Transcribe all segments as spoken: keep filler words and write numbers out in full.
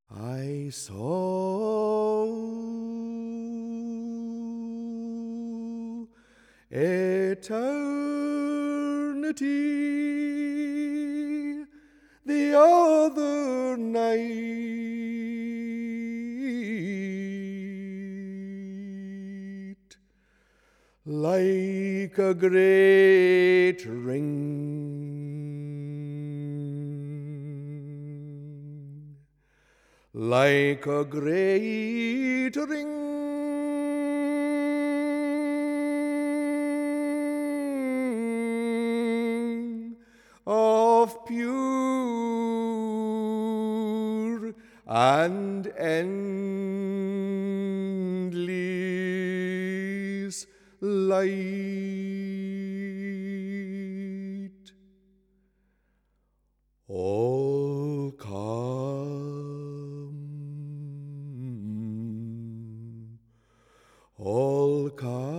I saw eternity the other night, like a great ring, like a great ring of pure and endless light, all calm, all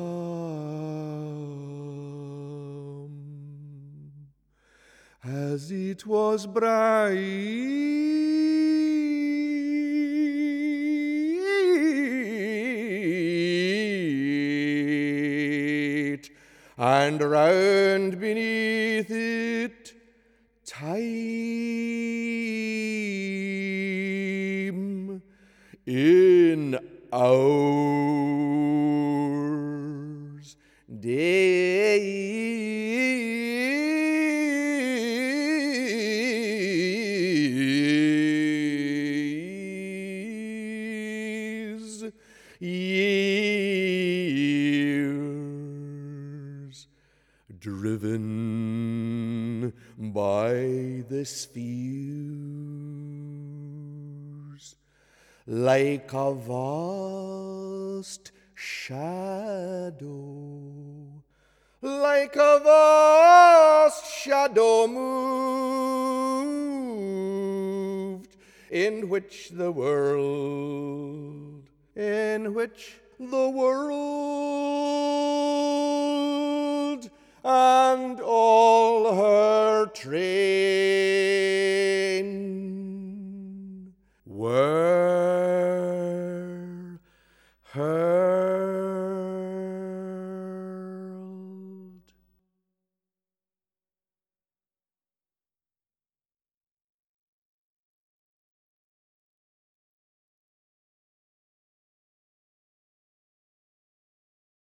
calm, as it was bright, and round beneath it time in hours, days, years, driven by the spheres, like a vast shadow, like a vast shadow moved, in which the world, in which the world and all her train